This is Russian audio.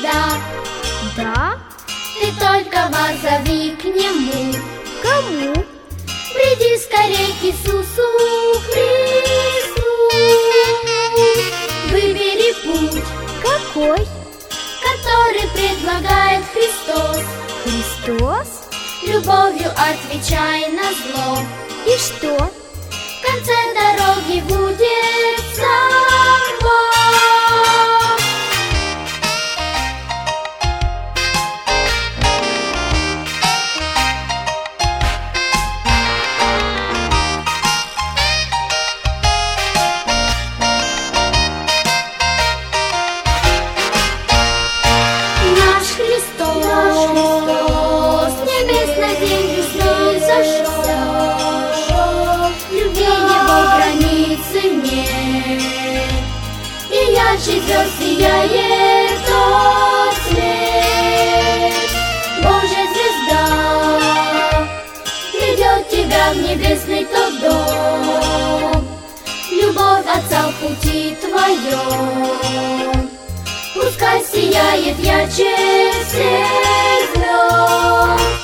всегда. Да? Ты только воззови к Нему. Кому? Приди скорей к Иисусу Христу. Выбери путь, Какой? который предлагает Христос. Христос? Любовью отвечай на зло. И что? В конце дороги будет слава. Наш Христос с небес на землю снизошел. Любви Его границы нет, и ярче звезд сияет тот свет. Божья звезда ведет тебя в небесный тот дом. Любовь Отца в пути твоем, пускай сияет ярче всех звезд.